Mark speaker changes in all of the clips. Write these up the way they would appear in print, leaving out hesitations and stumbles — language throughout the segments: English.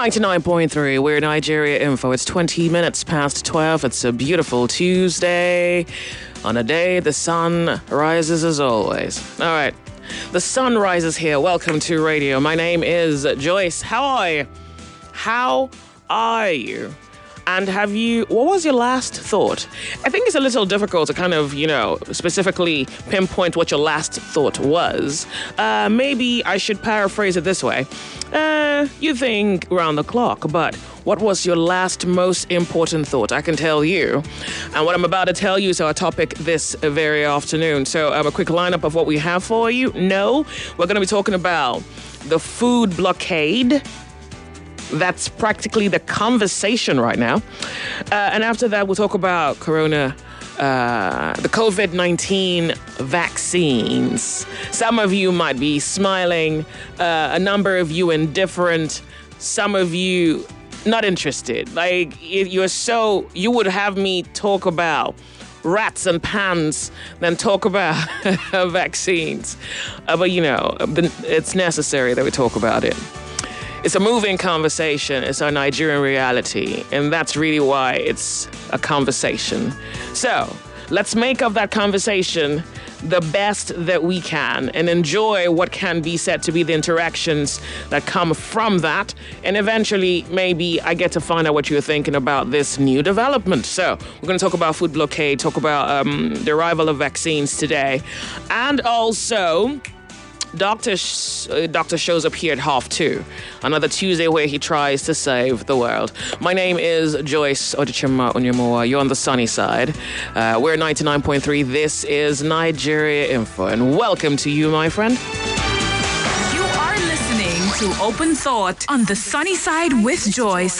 Speaker 1: 99.3, we're Nigeria Info. It's 20 minutes past 12. It's a beautiful Tuesday. On a day, the sun rises as always. All right. The sun rises here. Welcome to radio. My name is Joyce. How are you? How are you? And what was your last thought? I think it's a little difficult to kind of, specifically pinpoint what your last thought was. Maybe I should paraphrase it this way. You think around the clock, but what was your last most important thought? I can tell you. And what I'm about to tell you is our topic this very afternoon. So a quick lineup of what we have for you. No, we're going to be talking about the food blockade. That's practically the conversation right now. And after that, we'll talk about the COVID-19 vaccines. Some of you might be smiling, a number of you indifferent, some of you not interested. Like, you would have me talk about rats and pans than talk about vaccines. But it's necessary that we talk about it. It's a moving conversation. It's our Nigerian reality. And that's really why it's a conversation. So let's make of that conversation the best that we can and enjoy what can be said to be the interactions that come from that. And eventually, maybe I get to find out what you're thinking about this new development. So we're going to talk about food blockade, talk about the arrival of vaccines today. And also, Doctor shows up here at 2:30. Another Tuesday where he tries to save the world. My name is Joyce Odichima Onyemoa. You're on the sunny side. We're 99.3. This is Nigeria Info. And welcome to you, my friend.
Speaker 2: You are listening to Open Thought on the sunny side with Joyce.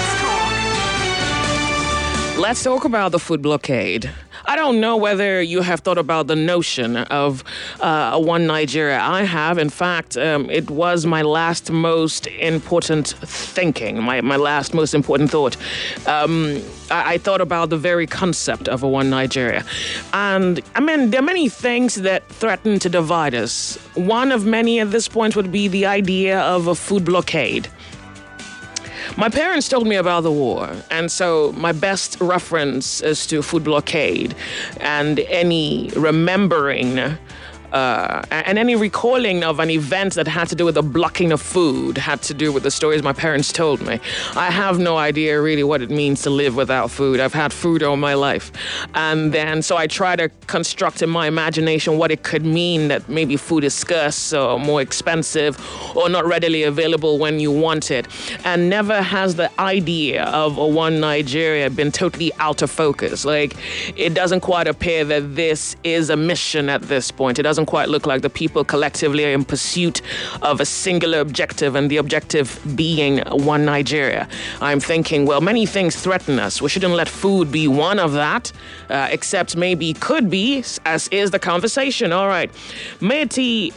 Speaker 1: Let's talk about the food blockade. I don't know whether you have thought about the notion of one Nigeria. I have. In fact, it was my last most important thinking, my last most important thought. I thought about the very concept of a one Nigeria. And, there are many things that threaten to divide us. One of many at this point would be the idea of a food blockade. My parents told me about the war, and so my best reference is to food blockade and any remembering and any recalling of an event that had to do with the blocking of food, had to do with the stories my parents told me. I have no idea really what it means to live without food. I've had food all my life. And then, so I try to construct in my imagination what it could mean that maybe food is scarce or more expensive or not readily available when you want it. And never has the idea of a one Nigeria been totally out of focus. Like, it doesn't quite appear that this is a mission at this point. It doesn't quite look like the people collectively are in pursuit of a singular objective, and the objective being one Nigeria. I'm thinking, well, many things threaten us. We shouldn't let food be one of that, except maybe could be, as is the conversation. All right. Maiti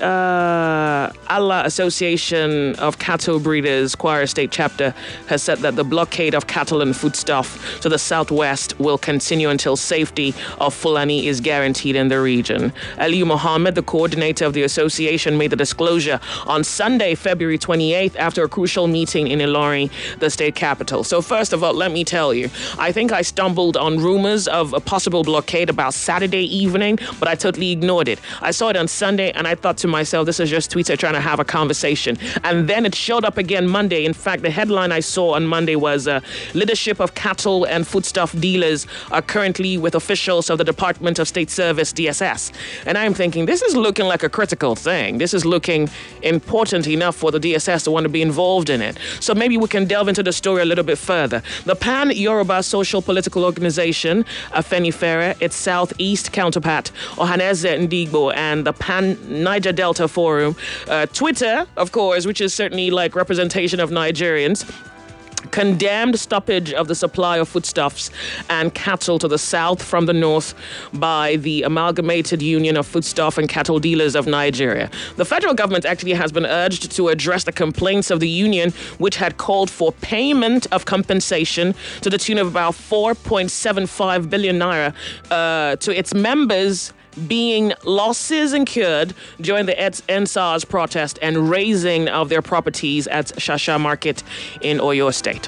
Speaker 1: Allah Association of Cattle Breeders, Kwara State Chapter, has said that the blockade of cattle and foodstuff to the southwest will continue until safety of Fulani is guaranteed in the region. Aliyu Mohammed, the coordinator of the association, made the disclosure on Sunday, February 28th, after a crucial meeting in Ilorin, the state capital. So first of all, let me tell you, I think I stumbled on rumors of a possible blockade about Saturday evening, but I totally ignored it. I saw it on Sunday, and I thought to myself, this is just Twitter trying to have a conversation. And then it showed up again Monday. In fact, the headline I saw on Monday was leadership of cattle and foodstuff dealers are currently with officials of the Department of State Service, DSS. And I'm thinking, this is looking like a critical thing. This is looking important enough for the DSS to want to be involved in it. So maybe we can delve into the story a little bit further. The Pan-Yoruba Social Political Organization, Afenifere, its Southeast counterpart, Ohaneze Ndigbo, and the Pan-Niger Delta Forum, Twitter, of course, which is certainly like representation of Nigerians, condemned stoppage of the supply of foodstuffs and cattle to the south from the north by the Amalgamated Union of Foodstuff and Cattle Dealers of Nigeria. The federal government actually has been urged to address the complaints of the union, which had called for payment of compensation to the tune of about 4.75 billion naira to its members being losses incurred during the NSAS protest and raising of their properties at Shasha Market in Oyo State.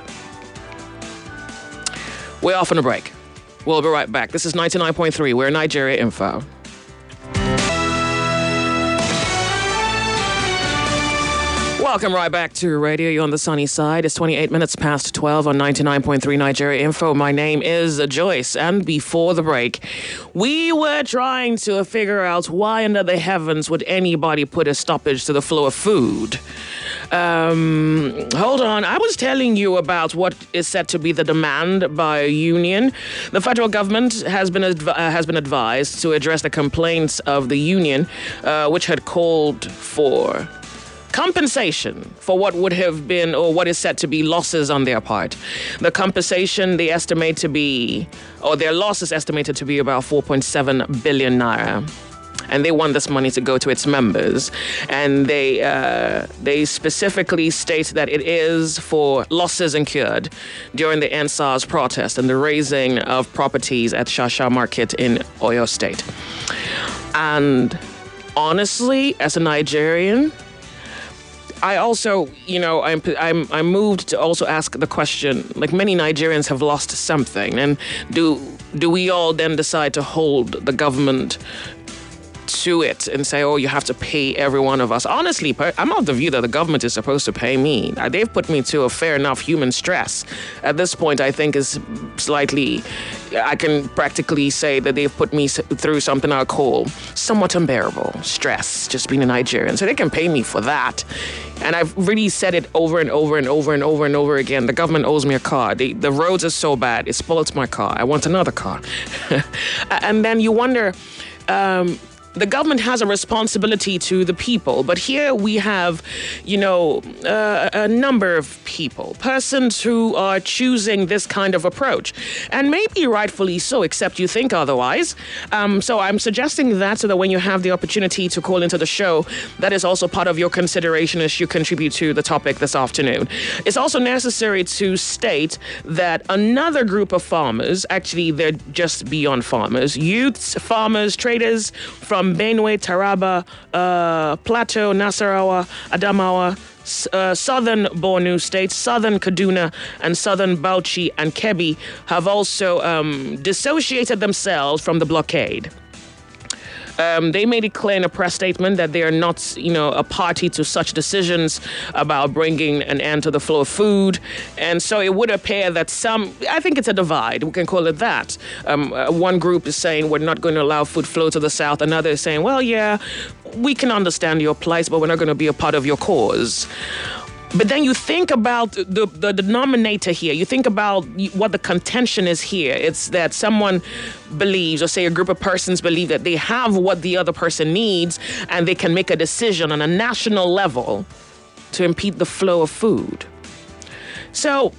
Speaker 1: We're off on a break. We'll be right back. This is 99.3. We're Nigeria Info. Welcome right back to Radio. You're on the sunny side. It's 28 minutes past 12 on 99.3 Nigeria Info. My name is Joyce. And before the break, we were trying to figure out why under the heavens would anybody put a stoppage to the flow of food. Hold on. I was telling you about what is said to be the demand by a union. The federal government has been advised to address the complaints of the union, which had called for compensation for what would have been or what is said to be losses on their part. The compensation they estimate to be, or their loss is estimated to be about 4.7 billion naira. And they want this money to go to its members. And they specifically state that it is for losses incurred during the NSAS protest and the raising of properties at Shasha Market in Oyo State. And honestly, as a Nigerian, I also, I'm moved to also ask the question, like many Nigerians have lost something, and do we all then decide to hold the government to it and say, oh, you have to pay every one of us? Honestly, I'm of the view that the government is supposed to pay me. They've put me to a fair enough human stress. At this point, I think is slightly, I can practically say that they've put me through something I call somewhat unbearable stress, just being a Nigerian. So they can pay me for that. And I've really said it over and over and over and over and over again. The government owes me a car. The roads are so bad. It spoils my car. I want another car. And then you wonder, the government has a responsibility to the people, but here we have, a number of people, persons who are choosing this kind of approach, and maybe rightfully so, except you think otherwise. So I'm suggesting that so that when you have the opportunity to call into the show, that is also part of your consideration as you contribute to the topic this afternoon. It's also necessary to state that another group of farmers, actually they're just beyond farmers, youths, farmers, traders from Benue, Taraba, Plateau, Nasarawa, Adamawa, southern Borno State, southern Kaduna, and southern Bauchi and Kebbi have also dissociated themselves from the blockade. They made it clear in a press statement that they are not, a party to such decisions about bringing an end to the flow of food. And so it would appear that I think it's a divide. We can call it that. One group is saying we're not going to allow food flow to the south. Another is saying, well, yeah, we can understand your plight, but we're not going to be a part of your cause. But then you think about the denominator here. You think about what the contention is here. It's that someone believes, or say a group of persons believe that they have what the other person needs, and they can make a decision on a national level to impede the flow of food. So,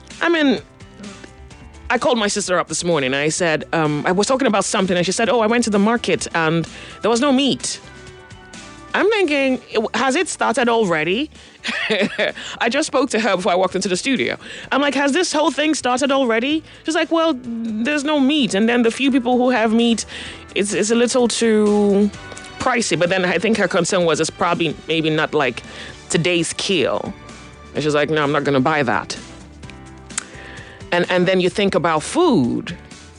Speaker 1: I called my sister up this morning, and I said, I was talking about something, and she said, I went to the market, and there was no meat. I'm thinking, has it started already? I just spoke to her before I walked into the studio. I'm like, has this whole thing started already? She's like, well, there's no meat. And then the few people who have meat, it's a little too pricey. But then I think her concern was it's probably maybe not like today's kill. And she's like, no, I'm not going to buy that. And then you think about food.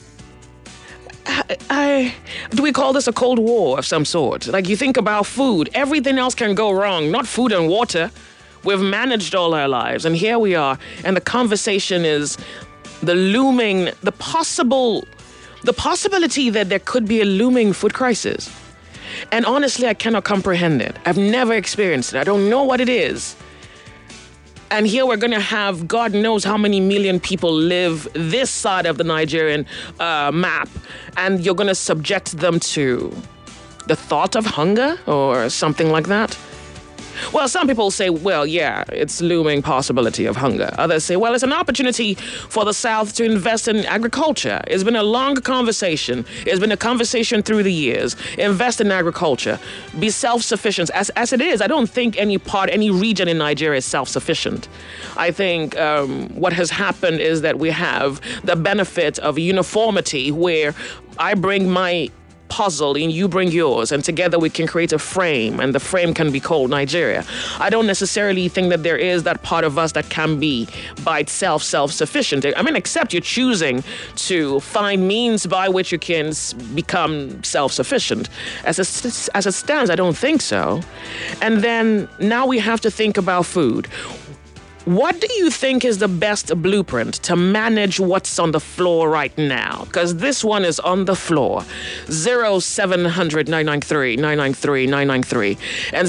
Speaker 1: Do we call this a Cold War of some sort? Like, you think about food, everything else can go wrong, not food and water. We've managed all our lives, and here we are, and the conversation is the possibility that there could be a looming food crisis. And honestly, I cannot comprehend it. I've never experienced it. I don't know what it is. And here we're going to have God knows how many million people live this side of the Nigerian map. And you're going to subject them to the thought of hunger or something like that. Well, some people say, well, yeah, it's looming possibility of hunger. Others say, well, it's an opportunity for the South to invest in agriculture. It's been a long conversation. It's been a conversation through the years. Invest in agriculture. Be self-sufficient. As it is, I don't think any region in Nigeria is self-sufficient. I think what has happened is that we have the benefit of uniformity where I bring my puzzle and you bring yours, and together we can create a frame, and the frame can be called Nigeria. I don't necessarily think that there is that part of us that can be by itself self-sufficient. I mean, except you're choosing to find means by which you can become self-sufficient. As it stands, I don't think so. And then now we have to think about food. What do you think is the best blueprint to manage what's on the floor right now? Because this one is on the floor. 0700 993 993 993 and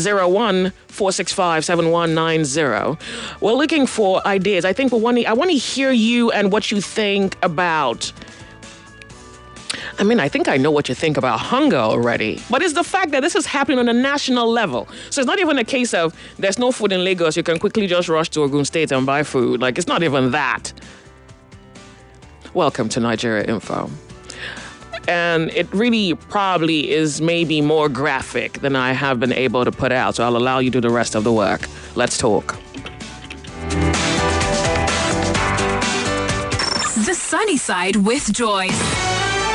Speaker 1: 01-465-7190. We're looking for ideas. I think I want to hear you and what you think about. I mean, I think I know what you think about hunger already. But it's the fact that this is happening on a national level. So it's not even a case of there's no food in Lagos. You can quickly just rush to Ogun State and buy food. Like, it's not even that. Welcome to Nigeria Info. And it really probably is maybe more graphic than I have been able to put out. So I'll allow you to do the rest of the work. Let's talk.
Speaker 2: The Sunny Side with Joyce.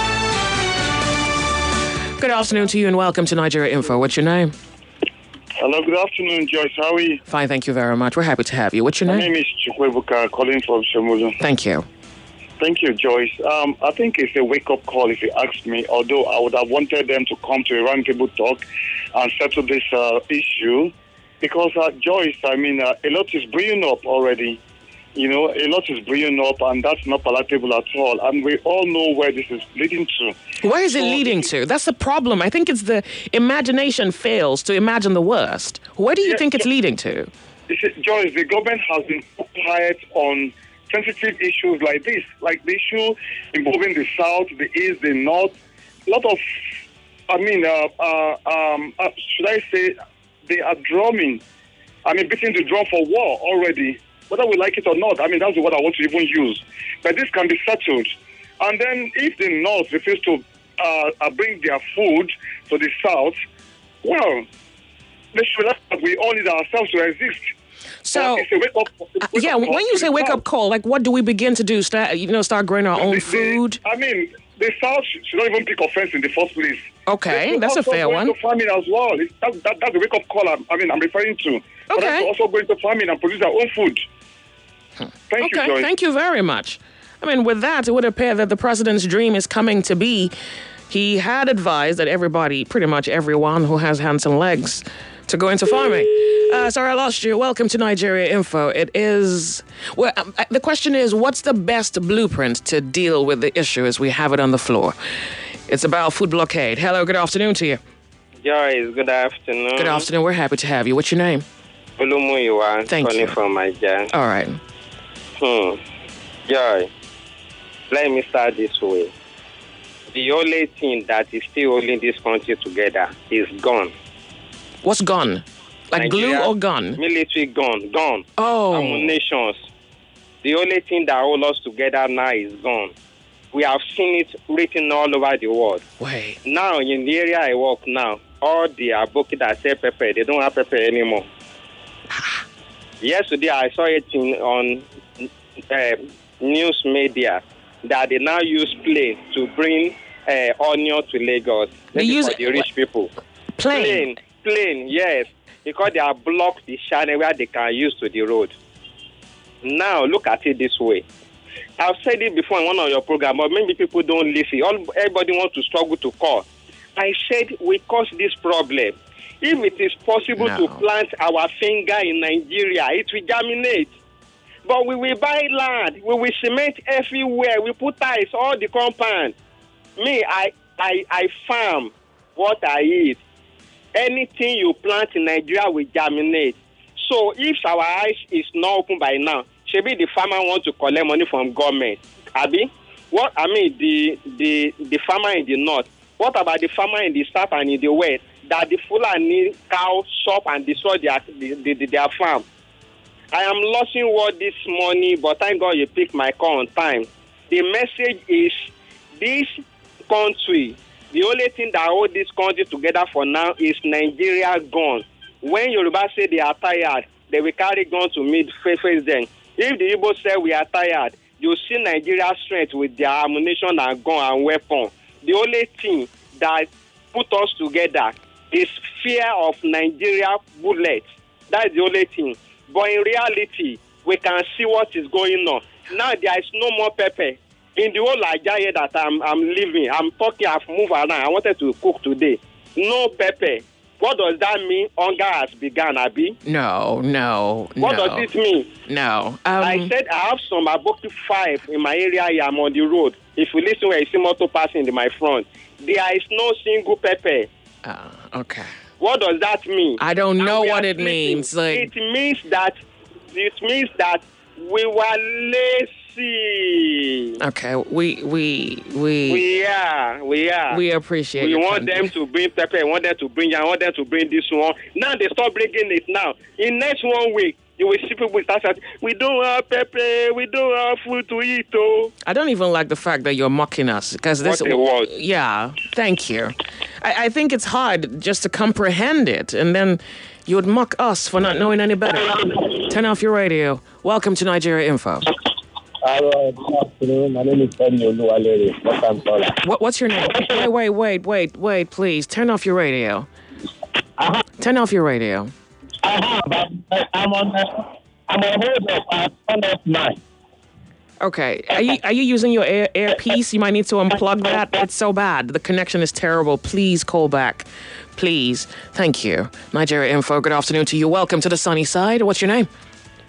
Speaker 1: Good afternoon to you and welcome to Nigeria Info. What's your name?
Speaker 3: Hello, good afternoon, Joyce. How are you?
Speaker 1: Fine, thank you very much. We're happy to have you. What's your
Speaker 3: My
Speaker 1: name?
Speaker 3: name is Chukwebuka, calling from Shemulu.
Speaker 1: Thank you.
Speaker 3: Thank you, Joyce. I think it's a wake-up call if you ask me, although I would have wanted them to come to a roundtable talk and settle this issue. Because, Joyce, I mean, a lot is brewing up already. You know, a lot is brewing up, and that's not palatable at all. And we all know where this is leading to.
Speaker 1: Where is it leading to? That's the problem. I think it's the imagination fails to imagine the worst. Where do you think it's leading to?
Speaker 3: Joyce, the government has been quiet on sensitive issues like this, like the issue involving the South, the East, the North. A lot of, should I say, they are beating the drum for war already. Whether we like it or not, I mean, that's the word I want to even use. But this can be settled. And then if the North refuse to bring their food to the South, well, they should realize that we all need ourselves to exist.
Speaker 1: So,
Speaker 3: it's a wake-up
Speaker 1: when you say wake-up call, like what do we begin to do? Start growing our own food?
Speaker 3: The South should not even pick offense in the first place.
Speaker 1: Okay, that's a fair one.
Speaker 3: To farming as well. That's the wake-up call I'm referring to. But
Speaker 1: Okay.
Speaker 3: also going to farming and produce our own food. Thank you, Joyce.
Speaker 1: Thank you very much. I mean, with that, it would appear that the president's dream is coming to be. He had advised that everybody, pretty much everyone who has hands and legs, to go into farming. Sorry, I lost you. Welcome to Nigeria Info. It is... Well, the question is, what's the best blueprint to deal with the issue as we have it on the floor? It's about food blockade. Hello, good afternoon to you.
Speaker 4: Joyce, good afternoon.
Speaker 1: Good afternoon. We're happy to have you. What's your name?
Speaker 4: Olumuyiwa,
Speaker 1: Thank you.
Speaker 4: calling from Nigeria.
Speaker 1: All right.
Speaker 4: Joy, let me start this way. The only thing that is still holding this country together is gun.
Speaker 1: What's gun? Like
Speaker 4: Nigeria,
Speaker 1: glue or gun?
Speaker 4: Military gun.
Speaker 1: Oh.
Speaker 4: Ammunitions. The only thing that holds us together now is gun. We have seen it written all over the world.
Speaker 1: Wait.
Speaker 4: Now, in the area I work now, all the aboki that sell pepper, they don't have pepper anymore. Yesterday, I saw it on news media that they now use plane to bring onion to Lagos.
Speaker 1: They use
Speaker 4: for the rich people.
Speaker 1: Plane,
Speaker 4: yes, because they have blocked the channel where they can use to the road. Now, look at it this way. I've said it before in one of your programs, but maybe people don't listen. Everybody wants to struggle to call. I said we caused this problem. If it is possible to plant our finger in Nigeria, it will germinate. But we will buy land, we will cement everywhere, we put tiles, all the compound. Me, I farm what I eat. Anything you plant in Nigeria will germinate. So if our eyes is not open by now, maybe the farmer want to collect money from government. The farmer in the north. What about the farmer in the south and in the west? That the Fulani cow shop and destroy their farm. I am losing word this morning, but thank God you picked my call on time. The message is this country, the only thing that holds this country together for now is Nigeria gun. When Yoruba say they are tired, they will carry gun to meet face them. If the Igbo say we are tired, you see Nigeria's strength with their ammunition and gun and weapon. The only thing that put us together is fear of Nigeria bullets. That's the only thing. But in reality, we can see what is going on. Now there is no more pepper. In the whole Nigeria that I'm living, I'm talking, I've moved around. I wanted to cook today. No pepper. What does that mean? Hunger has begun, Abi?
Speaker 1: No.
Speaker 4: What does it mean?
Speaker 1: No.
Speaker 4: I said I have some Aboki 5 in my area here. I'm on the road. If you listen where you see motor passing in my front, there is no single pepper.
Speaker 1: Okay.
Speaker 4: What does that mean?
Speaker 1: I don't know what it means.
Speaker 4: It means that we were lazy.
Speaker 1: Okay, we
Speaker 4: are.
Speaker 1: We appreciate.
Speaker 4: We
Speaker 1: your
Speaker 4: want
Speaker 1: country.
Speaker 4: them to bring pepper. We want them to bring. I want them to bring this one. Now they stop bringing it. Now in next 1 week, you will see people start saying, "We don't have pepper. We don't have food to eat." Oh,
Speaker 1: I don't even like the fact that you're mocking us because this.
Speaker 4: What a word.
Speaker 1: Yeah, thank you. I think it's hard just to comprehend it, and then you would mock us for not knowing any better. Turn off your radio. Welcome to Nigeria Info.
Speaker 5: Hello, good afternoon. My name is Femi Oluwalere.
Speaker 1: What's your name? Wait, please. Turn off your radio. Turn off your radio.
Speaker 5: I'm on hold at 109.
Speaker 1: Okay. Are you using your earpiece? You might need to unplug that. It's so bad. The connection is terrible. Please call back. Please. Thank you. Nigeria Info, good afternoon to you. Welcome to the sunny side. What's your name?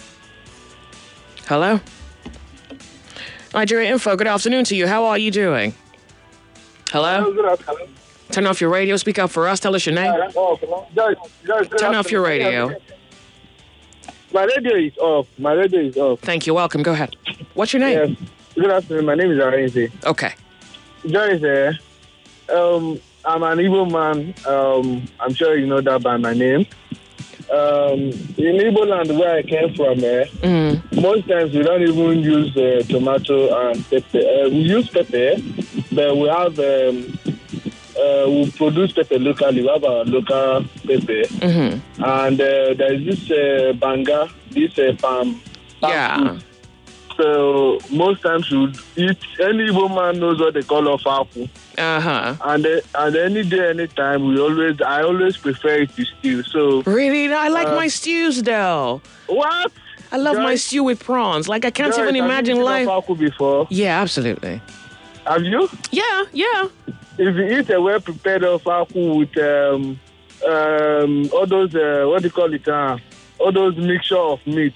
Speaker 1: Hello? Nigeria Info, good afternoon to you. How are you doing? Hello?
Speaker 3: Good afternoon.
Speaker 1: Turn off your radio. Speak up for us. Tell us your name. Turn off your radio.
Speaker 5: My radio is off.
Speaker 1: Thank you. Welcome. Go ahead. What's your name?
Speaker 5: Yes. Good afternoon. My name is Arenze.
Speaker 1: Okay.
Speaker 5: Joyce, I'm an Igbo man. I'm sure you know that by my name. In Igbo land where I came from, most times we don't even use tomato and pepper. We use pepper, but we have we produce pepper locally. We have our local pepper, and there is this banga, this palm.
Speaker 1: Yeah.
Speaker 5: Fruit. So most times we eat. Any Igbo man knows what they call ofaku. And any day, anytime, I always prefer it to stew. So
Speaker 1: Really? I like my stews though.
Speaker 5: what?
Speaker 1: I love my stew with prawns. Like I can't even imagine
Speaker 5: life.
Speaker 1: life.
Speaker 5: Have you eaten ofaku before?
Speaker 1: Yeah, absolutely.
Speaker 5: Have you?
Speaker 1: Yeah.
Speaker 5: If you eat a well prepared ofaku with all those what do you call it? All those mixture of meat.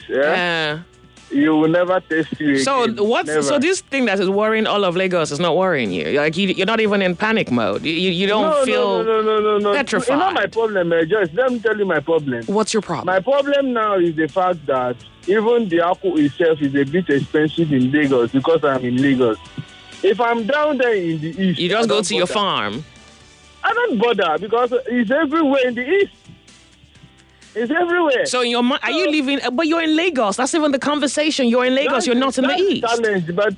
Speaker 5: You will never taste it.
Speaker 1: So
Speaker 5: again.
Speaker 1: what?
Speaker 5: Never.
Speaker 1: So this thing that is worrying all of Lagos is not worrying you. Like you're not even in panic mode. You don't feel
Speaker 5: no.
Speaker 1: petrified.
Speaker 5: It's not my problem, Joyce. Let me tell you my problem.
Speaker 1: What's your problem?
Speaker 5: My problem now is the fact that even the apple itself is a bit expensive in Lagos because I'm in Lagos. If I'm down there in the east,
Speaker 1: You just go to your farm.
Speaker 5: I don't bother because it's everywhere in the east. It's everywhere.
Speaker 1: So in your mind, are you living? But you're in Lagos. That's even the conversation. You're in Lagos. You're not in the
Speaker 5: that's
Speaker 1: east.
Speaker 5: Challenge, but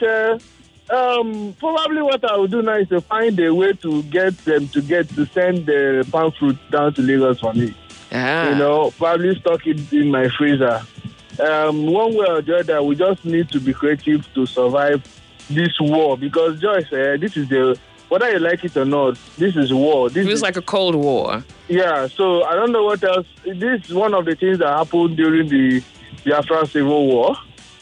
Speaker 5: probably what I will do now is to find a way to get them to send the palm fruit down to Lagos for me.
Speaker 1: Yeah.
Speaker 5: Probably stock it in my freezer. One way or the other, we just need to be creative to survive this war because Joyce, this is whether you like it or not, this is war. This
Speaker 1: feels like a Cold War.
Speaker 5: Yeah, so I don't know what else. This is one of the things that happened during the Biafra Civil War.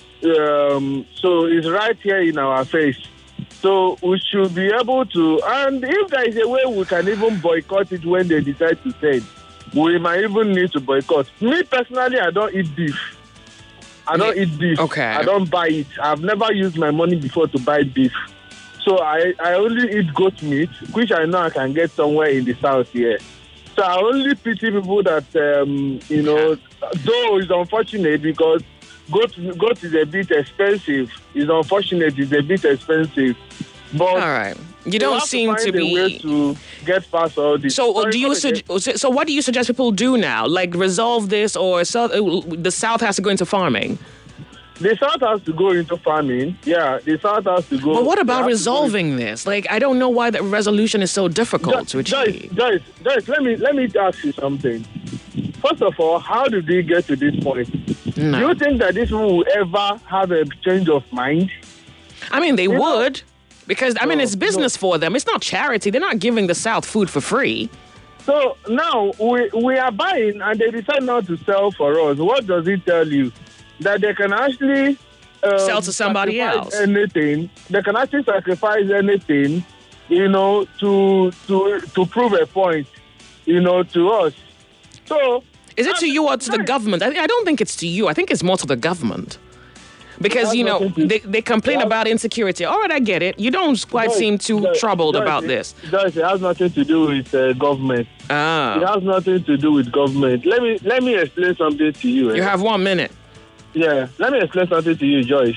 Speaker 5: So it's right here in our face. So we should be able to, and if there is a way we can even boycott it when they decide to send, we might even need to boycott. Me personally, I don't eat beef. I don't eat beef.
Speaker 1: Okay.
Speaker 5: I don't buy it. I've never used my money before to buy beef. So I only eat goat meat, which I know I can get somewhere in the south here. So I only pity people that, though it's unfortunate because goat is a bit expensive. It's unfortunate, it's a bit expensive. But
Speaker 1: all right. You don't seem to be
Speaker 5: a way to get past all this.
Speaker 1: So what do you suggest people do now? Like resolve this, or the South has to go into farming?
Speaker 5: The South has to go into farming. Yeah, the South has to go.
Speaker 1: But what about resolving this? Like, I don't know why the resolution is so difficult to achieve.
Speaker 5: Joyce, let me ask you something. First of all, how did we get to this point?
Speaker 1: No.
Speaker 5: Do you think that this will ever have a change of mind?
Speaker 1: I mean, they would. Because, I mean, it's business for them. It's not charity. They're not giving the South food for free.
Speaker 5: So now we are buying and they decide not to sell for us. What does it tell you? That they can actually
Speaker 1: sell to somebody else.
Speaker 5: Anything. They can actually sacrifice anything, to prove a point, to us. So
Speaker 1: is it to you or to the government? I don't think it's to you. I think it's more to the government. Because, they complain about insecurity. All right, I get it. You don't quite seem too troubled about this.
Speaker 5: It has nothing to do with government.
Speaker 1: Ah.
Speaker 5: It has nothing to do with government. Let me explain something to you.
Speaker 1: You have 1 minute.
Speaker 5: Yeah, let me explain something to you, Joyce.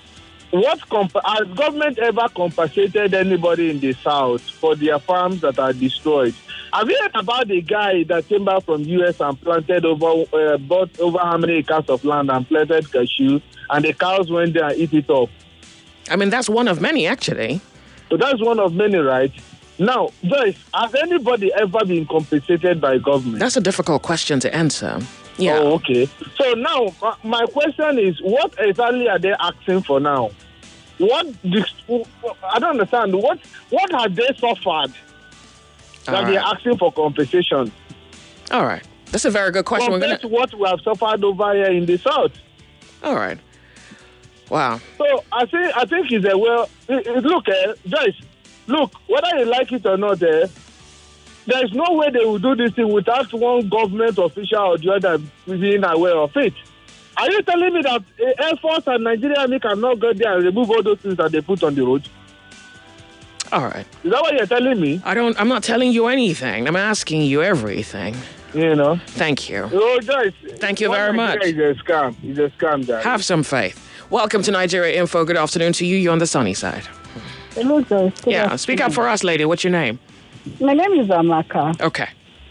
Speaker 5: Has government ever compensated anybody in the South for their farms that are destroyed? Have you heard about the guy that came back from US and bought over how many acres of land and planted cashew, and the cows went there and eat it up?
Speaker 1: I mean, that's one of many, actually.
Speaker 5: So that's one of many, right? Now, Joyce, has anybody ever been compensated by government?
Speaker 1: That's a difficult question to answer. Yeah.
Speaker 5: Oh, okay. So now, my question is, what exactly are they asking for now? I don't understand. What have they suffered that they're asking for compensation?
Speaker 1: All right. That's a very good question.
Speaker 5: Compared to what we have suffered over here in the South.
Speaker 1: All right. Wow.
Speaker 5: So I think it's look, Joyce, look, whether you like it or not, there's no way they will do this thing without one government official or the other being aware of it. Are you telling me that Air Force and Nigerian Army cannot go there and remove all those things that they put on the road?
Speaker 1: All right.
Speaker 5: Is that what you're telling me?
Speaker 1: I'm not telling you anything. I'm asking you everything. Thank you.
Speaker 5: Oh, Joyce.
Speaker 1: Thank you very much.
Speaker 5: It's a scam. It's a scam, guys.
Speaker 1: Have some faith. Welcome to Nigeria Info. Good afternoon to you. You're on the sunny side.
Speaker 6: Hello, Joyce.
Speaker 1: Yeah, speak up for us, lady. What's your name?
Speaker 6: My name is Amaka.
Speaker 1: Okay.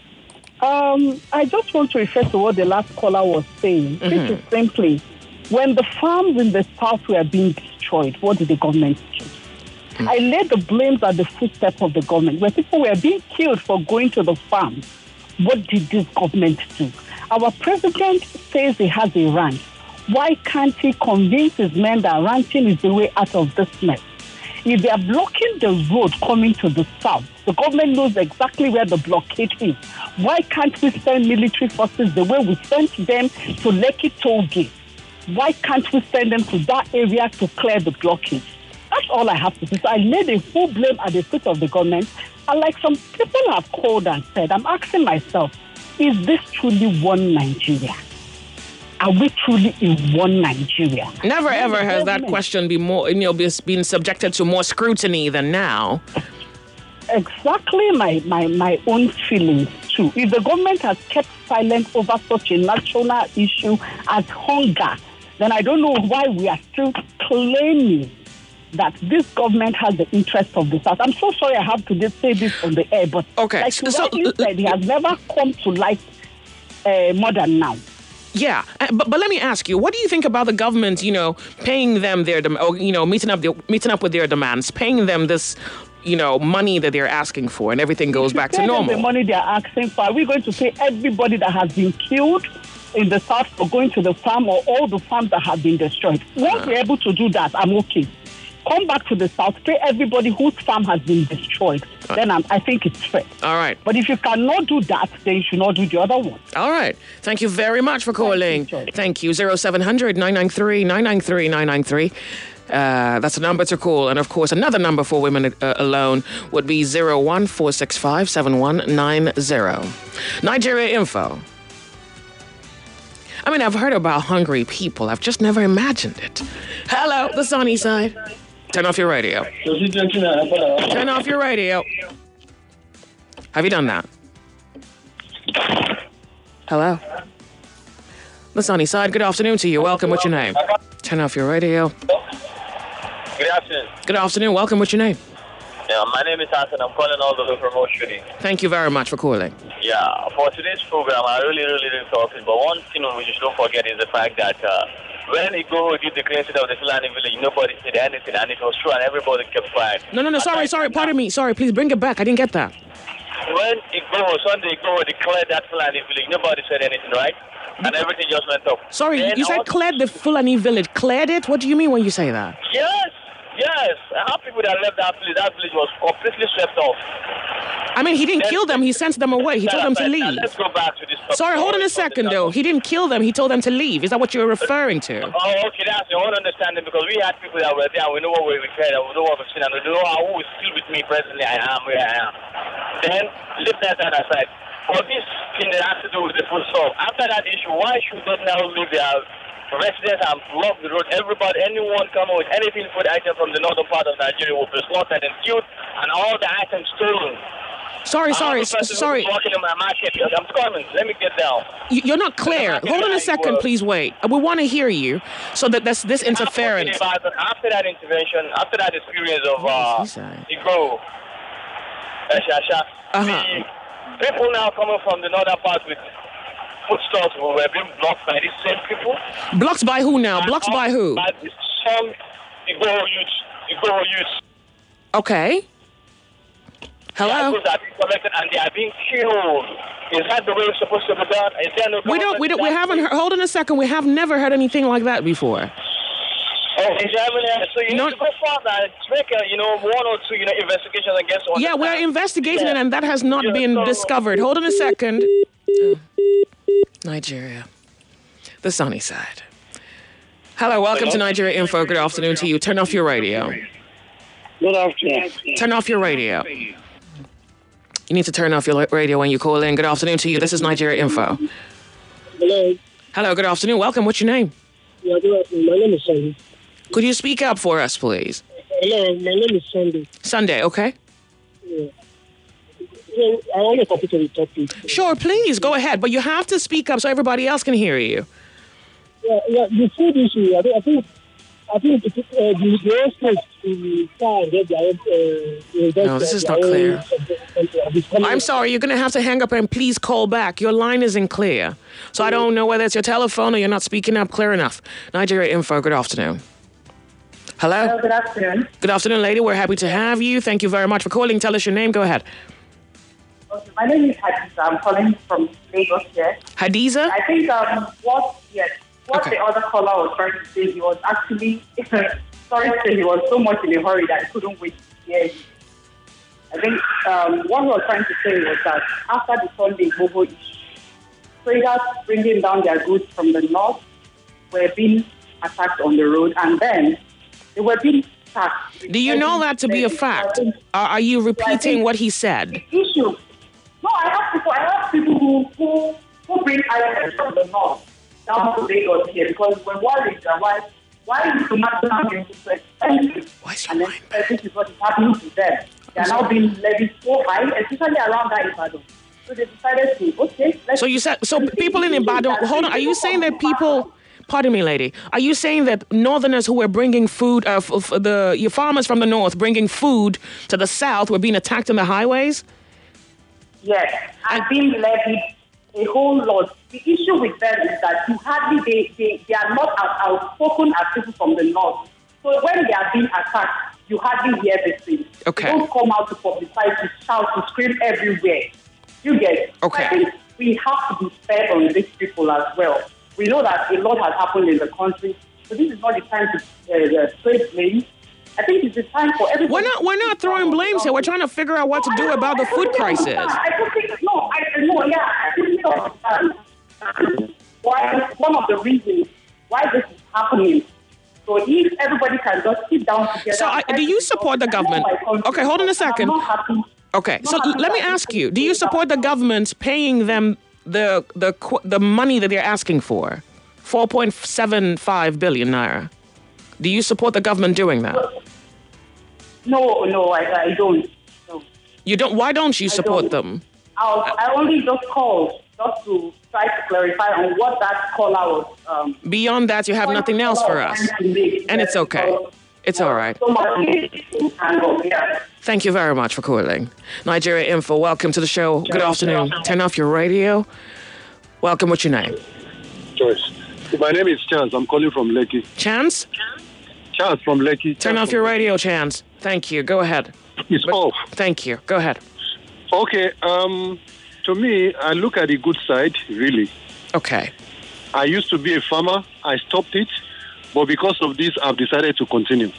Speaker 6: I just want to refer to what the last caller was saying, which is simply, when the farms in the South were being destroyed, what did the government do? I laid the blames at the footsteps of the government. When people were being killed for going to the farms, what did this government do? Our president says he has a ranch. Why can't he convince his men that ranching is the way out of this mess? If they are blocking the road coming to the South, the government knows exactly where the blockade is. Why can't we send military forces the way we sent them to Lekki toll gate? Why can't we send them to that area to clear the blockade? That's all I have to say. So I laid a full blame at the feet of the government. And like some people have called and said, I'm asking myself, is this truly one Nigeria? Are we truly in one Nigeria?
Speaker 1: Never ever has that question been subjected to more scrutiny than now.
Speaker 6: Exactly my own feelings too. If the government has kept silent over such a national issue as hunger, then I don't know why we are still claiming that this government has the interest of the South. I'm so sorry I have to say this on the air, but
Speaker 1: okay.
Speaker 6: Like you said, he has never come to light more than now.
Speaker 1: Yeah, but let me ask you, what do you think about the government, paying them their, meeting up with their demands, paying them this, money that they're asking for, and everything goes back to normal?
Speaker 6: The money they're asking for, are we going to pay everybody that has been killed in the South for going to the farm, or all the farms that have been destroyed? Once we're able to do that, I'm okay. Come back to the South, pay everybody whose farm has been destroyed. Then I think it's fair.
Speaker 1: All right.
Speaker 6: But if you cannot do that, then you should not do the other one.
Speaker 1: All right. Thank you very much for calling. Thank you. 0700 993 993 993. That's a number to call. And, of course, another number for women alone would be 01465 7190. Nigeria Info. I mean, I've heard about hungry people. I've just never imagined it. Hello, the sunny side. Turn off your radio. Turn off your radio. Have you done that? Hello? The sunny side, good afternoon to you. Welcome, what's your name? Turn off your radio.
Speaker 7: Good afternoon.
Speaker 1: Good afternoon, welcome, what's your name?
Speaker 7: Yeah, my name is Hassan. I'm calling all the way from Oshodi.
Speaker 1: Thank you very much for calling.
Speaker 7: Yeah, for today's program, I really thought it. But one thing we just don't forget is the fact that when Igboho did the cleansing of the Fulani village, nobody said anything, and it was true, and everybody kept quiet.
Speaker 1: No, sorry, pardon me. Sorry, please bring it back. I didn't get that.
Speaker 7: When Sunday Igboho declared that Fulani village, nobody said anything, right? And everything just went up.
Speaker 1: Sorry, you said cleared the Fulani village. Cleared it? What do you mean when you say that?
Speaker 7: Yes. Yes, I have people that left that village. That village was completely swept off.
Speaker 1: I mean, he didn't kill them. He sent them away. He told them to leave.
Speaker 7: Let's go back to this.
Speaker 1: Sorry, hold on a second, though. He didn't kill them. He told them to leave. Is that what you're referring to?
Speaker 7: Oh, okay, that's your own understanding because we had people that were there. We know what we said. We know what we've seen, and we know who is still with me presently. I am where I am. Then leave that aside. For this thing that has to do with the food stuff, after that issue, why should not now leave their residents and block the road? Everybody, anyone coming with anything food item from the northern part of Nigeria will be slaughtered and killed, and all the items stolen.
Speaker 1: Sorry.
Speaker 7: Walking in my market. I'm coming. Let me get down.
Speaker 1: You're not clear. Hold on a second, please wait. We want to hear you so that this interference.
Speaker 7: After that intervention, after that experience of Igbo, the people now coming from the northern part with foodstuffs were being blocked by these same people.
Speaker 1: Blocked by who now? Blocked by who?
Speaker 7: By some Igbo youth.
Speaker 1: Okay. Hello?
Speaker 7: Those are being collected and they are being killed. Is that the way it's supposed to be done? Is there no
Speaker 1: we haven't heard, hold on a second. We have never heard anything like that before.
Speaker 7: Oh, is there, so you need to go further and make one or two investigations against one.
Speaker 1: Yeah, we're investigating it and that has not been discovered. Hold on a second. Nigeria. The sunny side. Hello, welcome to Nigeria Info. Good afternoon to you. Turn off your radio.
Speaker 8: Good afternoon.
Speaker 1: Turn off your radio. You need to turn off your radio when you call in. Good afternoon to you. This is Nigeria Info.
Speaker 8: Hello.
Speaker 1: Hello, good afternoon. Welcome. What's your name?
Speaker 8: Yeah, good afternoon. My name is Sunday.
Speaker 1: Could you speak up for us, please?
Speaker 8: Hello, my name is Sunday.
Speaker 1: Sunday, okay.
Speaker 8: Yeah. So, I want to complete the topic.
Speaker 1: Sure, please. Go ahead. But you have to speak up so everybody else can hear you.
Speaker 8: Yeah, the food issue, I think the airstrikes to try and get their
Speaker 1: No, this is not clear. I'm sorry, you're going to have to hang up and please call back. Your line isn't clear. So I don't know whether it's your telephone or you're not speaking up clear enough. Nigeria Info, good afternoon. Hello?
Speaker 9: Hello, good afternoon.
Speaker 1: Good afternoon, lady. We're happy to have you. Thank you very much for calling. Tell us your name. Go ahead.
Speaker 9: Okay, my name is Hadiza. I'm calling from Lagos here.
Speaker 1: Hadiza?
Speaker 9: I think what the other caller was trying to say, he was actually, sorry to say, he was so much in a hurry that he couldn't wait to hear you. I think what he was trying to say was that after the Sunday Igbo issue, traders bringing down their goods from the north were being attacked on the road, and then they were being attacked.
Speaker 1: Do you know that to be a fact? Are you repeating what he said?
Speaker 9: The issue. No, I have people who bring items from the north down to Lagos here because we're worried that why is tomato now being so expensive?
Speaker 1: And then
Speaker 9: this is what is happening to them. They are now being levied so high, especially around that Ibadan. So they decided to,
Speaker 1: so people in Ibadan, hold on, are you saying that people, pardon me, lady, are you saying that northerners who were bringing food, your farmers from the north bringing food to the south were being attacked on the highways?
Speaker 9: Yes, and being levied a whole lot. The issue with them is that they are not as outspoken as people from the north. So when they are being attacked, you hardly hear the thing.
Speaker 1: Okay.
Speaker 9: They don't come out to publicize, to shout, to scream everywhere. You get it?
Speaker 1: Okay.
Speaker 9: I think we have to be fair on these people as well. We know that a lot has happened in the country, so this is not the time to spread blame. I think it's the time for everybody.
Speaker 1: We're not throwing blames here. We're trying to figure out what to do about the food crisis.
Speaker 9: I think one of the reasons why this is happening. So if everybody can just sit down together.
Speaker 1: So do you support the government? Okay, hold on a second. Okay, so let me ask you: do you support the government paying them the money that they're asking for, 4.75 billion naira? Do you support the government doing that?
Speaker 9: No, I don't. No.
Speaker 1: You don't? Why don't you support them?
Speaker 9: I only just called just to try to clarify on what that caller was.
Speaker 1: Beyond that, you have nothing else for us, and it's okay. It's all right. Thank you very much for calling. Nigeria Info, welcome to the show. Good afternoon. Turn off your radio. Welcome. What's your name?
Speaker 10: Joyce. My name is Chance. I'm calling from Lekki.
Speaker 1: Chance?
Speaker 10: Chance from Lekki.
Speaker 1: Turn off your radio, Chance. Thank you. Go ahead.
Speaker 10: It's off.
Speaker 1: Thank you. Go ahead.
Speaker 10: Okay. To me, I look at the good side, really.
Speaker 1: Okay.
Speaker 10: I used to be a farmer. I stopped it. But because of this, I've decided to continue.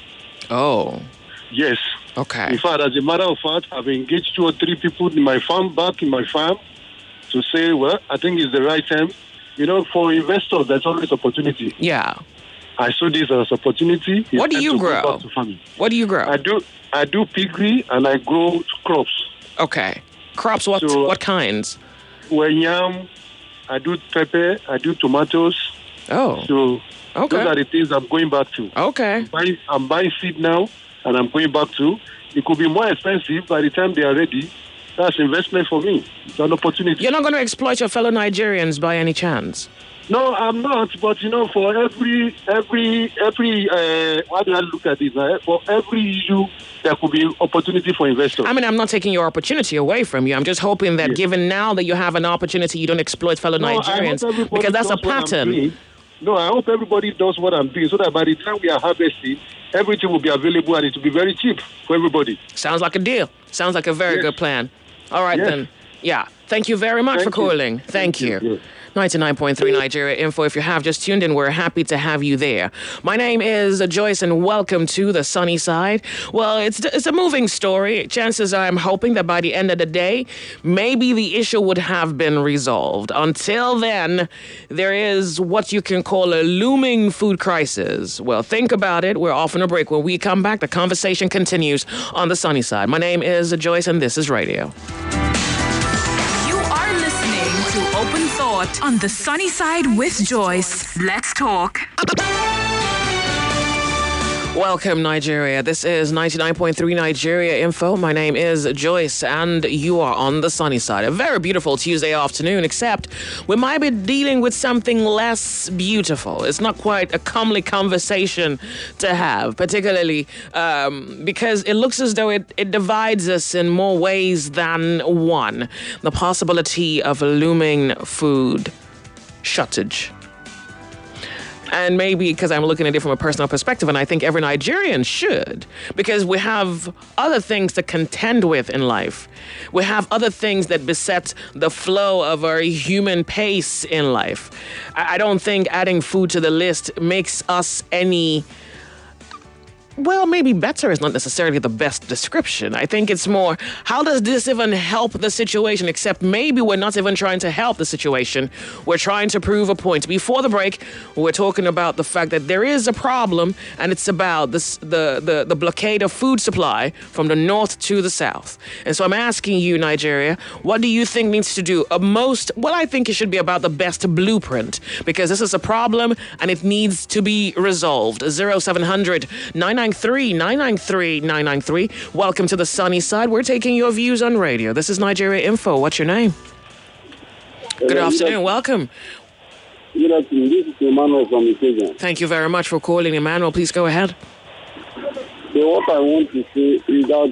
Speaker 1: Oh.
Speaker 10: Yes.
Speaker 1: Okay.
Speaker 10: In fact, as a matter of fact, I've engaged 2 or 3 people in my farm, back in my farm, to say, well, I think it's the right time. You know, for investors, there's always opportunity.
Speaker 1: Yeah.
Speaker 10: I saw this as opportunity.
Speaker 1: What do you grow? What do you grow?
Speaker 10: I do piggery and I grow crops.
Speaker 1: Okay. Crops, what kinds?
Speaker 10: Well, yam, I do pepper, I do tomatoes.
Speaker 1: Oh.
Speaker 10: So
Speaker 1: okay.
Speaker 10: Those are the things I'm going back to.
Speaker 1: Okay.
Speaker 10: I'm buying seed now and I'm going back to. It could be more expensive by the time they are ready. That's investment for me. It's an opportunity.
Speaker 1: You're not going to exploit your fellow Nigerians by any chance?
Speaker 10: No, I'm not. But, you know, for every how do I look at this? For every issue, there could be opportunity for investors.
Speaker 1: I mean, I'm not taking your opportunity away from you. I'm just hoping that given now that you have an opportunity, you don't exploit fellow Nigerians. Because that's a pattern.
Speaker 10: No, I hope everybody does what I'm doing so that by the time we are harvesting, everything will be available and it will be very cheap for everybody.
Speaker 1: Sounds like a deal. Sounds like a very good plan. All right, then. Yeah. Thank you very much for calling. Thank you. 99.3 Nigeria Info. If you have just tuned in, we're happy to have you there. My name is Joyce, and welcome to the sunny side. Well, it's a moving story. Chances are I'm hoping that by the end of the day, maybe the issue would have been resolved. Until then, there is what you can call a looming food crisis. Well, think about it. We're off on a break. When we come back, the conversation continues on the sunny side. My name is Joyce, and this is Radio.
Speaker 2: Open Thought on the sunny side with Joyce. Let's talk.
Speaker 1: Welcome, Nigeria. This is 99.3 Nigeria Info. My name is Joyce, and you are on the sunny side. A very beautiful Tuesday afternoon, except we might be dealing with something less beautiful. It's not quite a comely conversation to have, particularly because it looks as though it divides us in more ways than one. The possibility of a looming food shortage. And maybe because I'm looking at it from a personal perspective, and I think every Nigerian should, because we have other things to contend with in life. We have other things that beset the flow of our human pace in life. I don't think adding food to the list makes us any... Well, maybe better is not necessarily the best description. I think it's more, how does this even help the situation? Except maybe we're not even trying to help the situation. We're trying to prove a point. Before the break, we're talking about the fact that there is a problem, and it's about the blockade of food supply from the north to the south. And so I'm asking you, Nigeria, what do you think needs to do? I think it should be about the best blueprint, because this is a problem and it needs to be resolved. 0700 993 993. Welcome to the sunny side. We're taking your views on radio. This is Nigeria Info. What's your name? Good afternoon. Welcome.
Speaker 11: Good afternoon. This is Emmanuel from Ikeja.
Speaker 1: Thank you very much for calling, Emmanuel. Please go ahead.
Speaker 11: So what I want to say is that...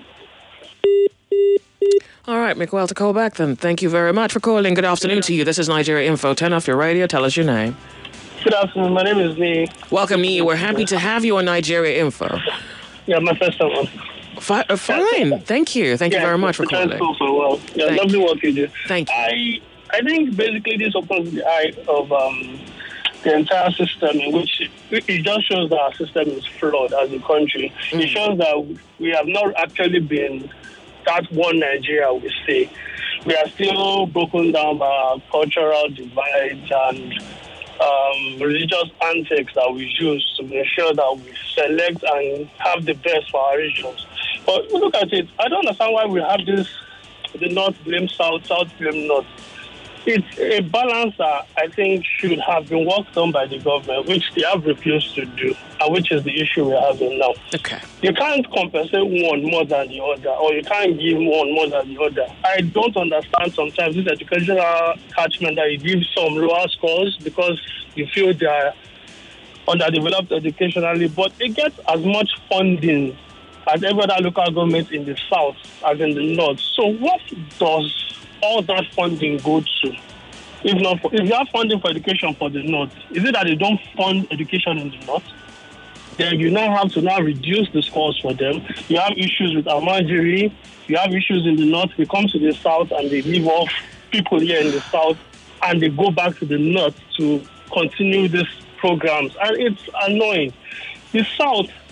Speaker 1: All right, make well to call back then. Thank you very much for calling. Good afternoon to you. This is Nigeria Info. Turn off your radio. Tell us your name.
Speaker 12: Good afternoon. My name is Nee.
Speaker 1: Welcome, Nee. We're happy to have you on Nigeria Info.
Speaker 12: Yeah, my first time.
Speaker 1: Fine. Thank you. Thank you very much for calling.
Speaker 12: Lovely work you do.
Speaker 1: Thank you.
Speaker 12: I think basically this opens the eye of the entire system, in which it just shows that our system is flawed as a country. It shows that we have not actually been that one Nigeria, we say. We are still broken down by our cultural divides and religious antics that we use to make sure that we select and have the best for our regions. But look at it. I don't understand why we have this, the North blame South, South blame North. It's a balance that I think should have been worked on by the government, which they have refused to do, and which is the issue we're having now.
Speaker 1: Okay.
Speaker 12: You can't compensate one more than the other, or you can't give one more than the other. I don't understand sometimes this educational attachment that you give some lower scores because you feel they are underdeveloped educationally, but it gets as much funding as every other local government in the south as in the north. So what does all that funding go to? If you have funding for education for the north, is it that they don't fund education in the north? Then you now have to reduce the scores for them. You have issues with Almajiri, you have issues in the north. They come to the south and they leave off people here in the south and they go back to the north to continue these programs. And it's annoying. The south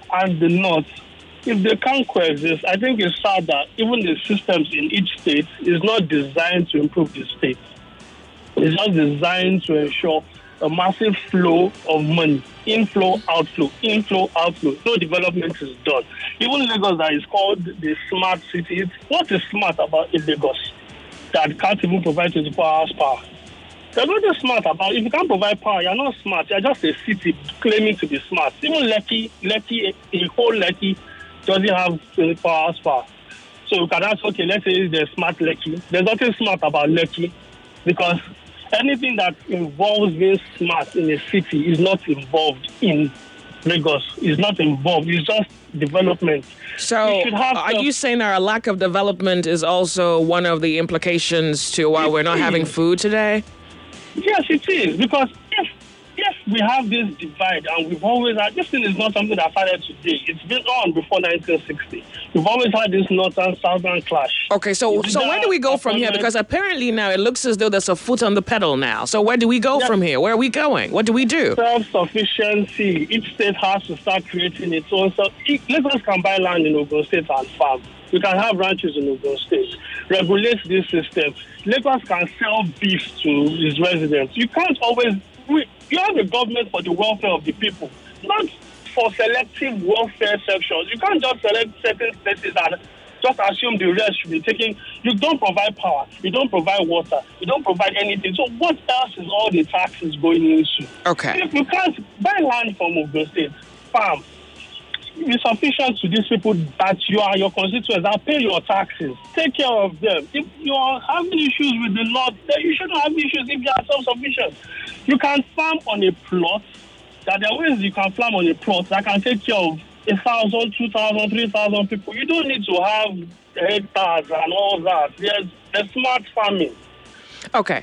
Speaker 12: and the North, if they can't coexist, I think it's sad that even the systems in each state is not designed to improve the state. It's not designed to ensure a massive flow of money, inflow, outflow, inflow, outflow. No development is done. Even Lagos, that is called the smart city. What is smart about Lagos that can't even provide 24 hours power? There's nothing smart about it. If you can't provide power, you're not smart. You're just a city claiming to be smart. Even Lekki, a whole Lekki doesn't have 24 hours power. So you can ask, okay, let's say there's smart Lekki. There's nothing smart about Lekki because anything that involves being smart in a city is not involved in Lagos. Is not involved. It's just development.
Speaker 1: So are you saying that a lack of development is also one of the implications to why we're not having food today?
Speaker 12: Yes, it is. Because if we have this divide and we've always had, this thing is not something that started today. It's been on before 1960. We've always had this northern southern clash.
Speaker 1: Okay, so where do we go from here? Because apparently now it looks as though there's a foot on the pedal now. So where do we go from here? Where are we going? What do we do?
Speaker 12: Self-sufficiency. Each state has to start creating its own. Lagos can buy land in Ogun State and farm. We can have ranches in Ogun State. Regulate this system. Lagos can sell beef to its residents. You can't always... You have a government for the welfare of the people, not for selective welfare sections. You can't just select certain places and just assume the rest should be taken. You don't provide power. You don't provide water. You don't provide anything. So what else is all the taxes going into?
Speaker 1: Okay.
Speaker 12: If you can't buy land from Ogun State, farm, be sufficient to these people that you are your constituents that pay your taxes. Take care of them. If you are having issues with the North, then you shouldn't have issues if you are self-sufficient. You can farm on a plot. That there are ways you can farm on a plot that can take care of 1,000, 2,000, 3,000 people. You don't need to have hectares and all that. There's smart farming.
Speaker 1: Okay.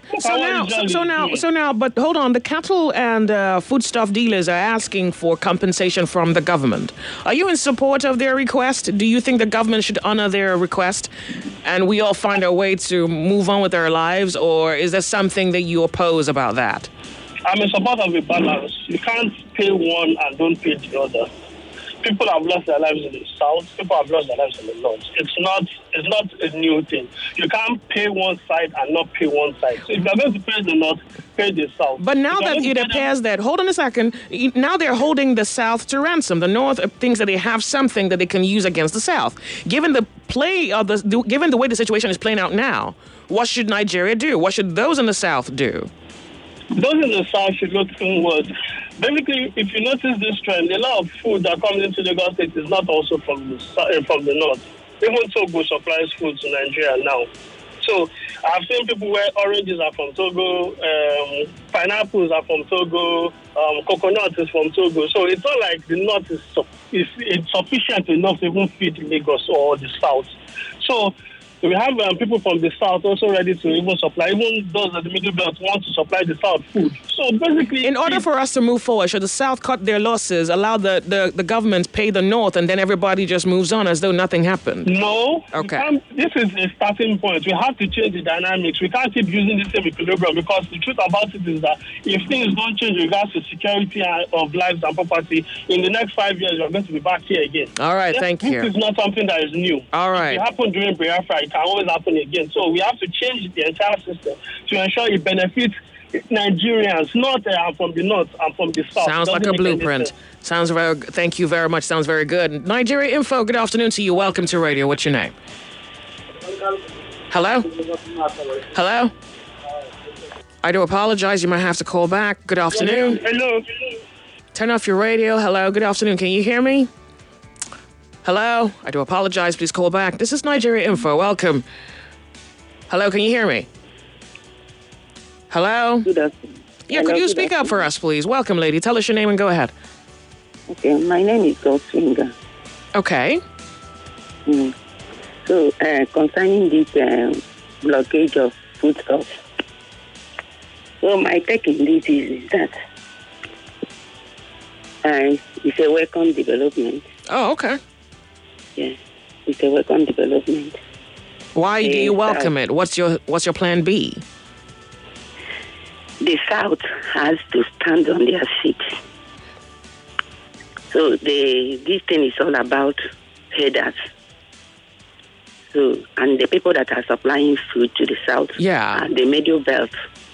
Speaker 1: So now, but hold on. The cattle and foodstuff dealers are asking for compensation from the government. Are you in support of their request? Do you think the government should honor their request and we all find a way to move on with our lives? Or is there something that you oppose about that?
Speaker 12: I'm in support of a balance. You can't pay one and don't pay the other. People have lost their lives in the south. People have lost their lives in the north. It's not a new thing. You can't pay one side and not pay one side. So if you're going to pay the north, pay the south.
Speaker 1: But now that it appears that, hold on a second, now they're holding the south to ransom. The north thinks that they have something that they can use against the south. Given the given the way the situation is playing out now, what should Nigeria do? What should those in the south do?
Speaker 12: Those in the south should look inward. Basically, if you notice this trend, a lot of food that comes into Lagos State is not also from the north. Even Togo supplies food to Nigeria now. So I've seen people where oranges are from Togo, pineapples are from Togo, coconut is from Togo. So it's not like the north is sufficient enough to even feed Lagos or the south. So we have people from the south also ready to even supply. Even those at the middle belt want to supply the south food. So basically,
Speaker 1: in order for us to move forward, should the south cut their losses, allow the government pay the north, and then everybody just moves on as though nothing happened?
Speaker 12: No.
Speaker 1: Okay.
Speaker 12: This is a starting point. We have to change the dynamics. We can't keep using the same equilibrium because the truth about it is that if things don't change in regards to security of lives and property, in the next 5 years, you're going to be back here again.
Speaker 1: All right, thank you.
Speaker 12: This is not something that is new.
Speaker 1: All right.
Speaker 12: It happened during Biafra. It can always happen again. So we have to change the entire system to ensure it benefits Nigerians, not from the north and from the south.
Speaker 1: Sounds like a blueprint. Thank you very much. Sounds very good. Nigeria Info, good afternoon to you. Welcome to radio. What's your name? Hello? Hello? I do apologize. You might have to call back. Good afternoon.
Speaker 12: Hello.
Speaker 1: Turn off your radio. Hello. Good afternoon. Can you hear me? Hello? I do apologize. Please call back. This is Nigeria Info. Welcome. Hello, can you hear me? Hello?
Speaker 13: Good afternoon.
Speaker 1: Yeah, could you speak up for us, please? Welcome, lady. Tell us your name and go ahead.
Speaker 13: Okay, my name is Goldfinger.
Speaker 1: Okay.
Speaker 13: So, concerning this blockage of foodstuffs, so my take in this is that it's a welcome development.
Speaker 1: Oh, okay.
Speaker 13: Yeah, it's a welcome development.
Speaker 1: Why do you welcome it? What's your plan B?
Speaker 13: The South has to stand on their feet. So this thing is all about headers. So, and the people that are supplying food to the south are the middle belt.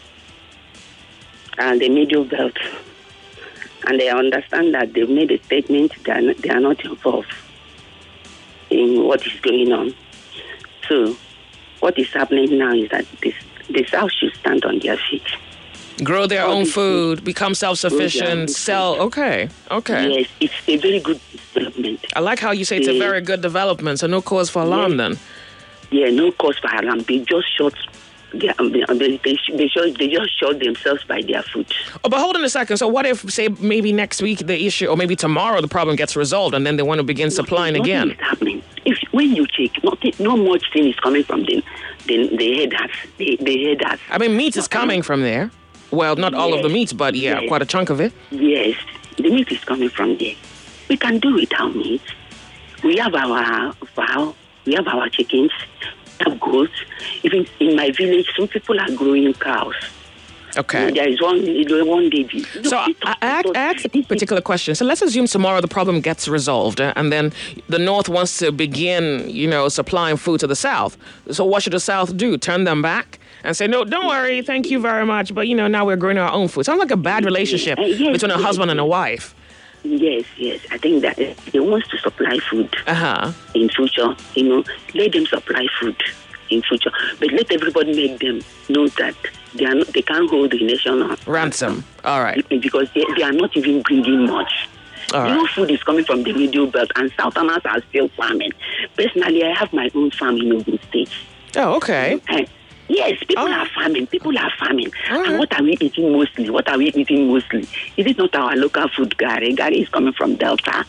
Speaker 13: And the middle belt. And they understand that they've made a statement that they are not involved in what is going on. So what is happening now is that the South should stand on their feet.
Speaker 1: Grow their own food, become self-sufficient, sell. Okay.
Speaker 13: Yes, it's a very good development.
Speaker 1: I like how you say it's a very good development, so no cause for alarm then.
Speaker 13: Yeah, no cause for alarm. They just shot. They just shot themselves by their foot.
Speaker 1: Oh, but hold on a second. So what if, say, maybe next week the issue, or maybe tomorrow the problem gets resolved, and then they want to begin supplying again?
Speaker 13: Nothing is happening. When you check, no much thing is coming from them. The headers. The headers.
Speaker 1: I mean, meat is coming from there. Well, not all of the meat, but quite a chunk of it.
Speaker 13: Yes, the meat is coming from there. We can do without meat. We have our fowl. We have our chickens. We have goats. Even in my village, some people are growing cows.
Speaker 1: Okay.
Speaker 13: There is one lady.
Speaker 1: So I asked a particular question. So let's assume tomorrow the problem gets resolved, and then the North wants to begin, supplying food to the South. So what should the South do? Turn them back? And say, no, don't worry, thank you very much, but, now we're growing our own food. Sounds like a bad relationship between a husband and a wife.
Speaker 13: Yes. I think that they want to supply food in future. Let them supply food in future. But let everybody make them know that they can't hold the nation on
Speaker 1: ransom. All right.
Speaker 13: Because they are not even bringing much. No food is coming from the middle belt, and Southerners are still farming. Personally, I have my own farm in Ogun State.
Speaker 1: Oh, okay.
Speaker 13: Yes, people are farming. And what are we eating mostly? Is it not our local food, Gary? Gary is coming from Delta.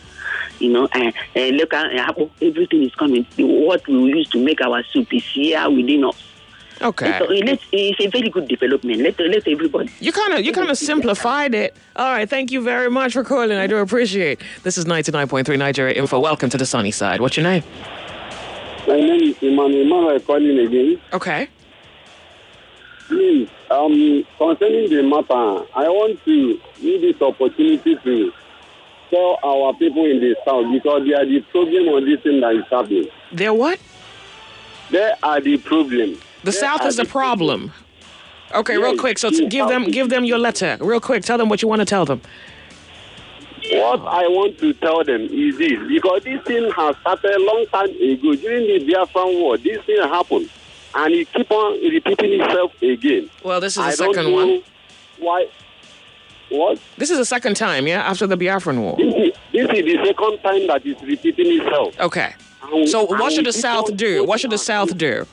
Speaker 13: Local, everything is coming. What we use to make our soup is here within us.
Speaker 1: Okay.
Speaker 13: It's a very good development. Let everybody.
Speaker 1: You kind of simplified it. All right. Thank you very much for calling. I do appreciate. This is 99.3 Nigeria Info. Welcome to the sunny side. What's your name?
Speaker 11: My name is Emmanuel calling again.
Speaker 1: Okay.
Speaker 11: Please, concerning the matter, I want to use this opportunity to tell our people in the South, because they are the problem on this thing that is happening.
Speaker 1: They're what?
Speaker 11: They are the problem.
Speaker 1: The South is the problem. Okay, real quick. So give them your letter. Real quick. Tell them what you want to tell them.
Speaker 11: What I want to tell them is this, because this thing has started a long time ago. During the Biafran War, this thing happened. And it keep on repeating itself again.
Speaker 1: Well, this is the second one.
Speaker 11: Why? What?
Speaker 1: This is the second time, after the Biafran War.
Speaker 11: This is the second time that it's repeating itself.
Speaker 1: Okay. So what should the South do? What should the South do?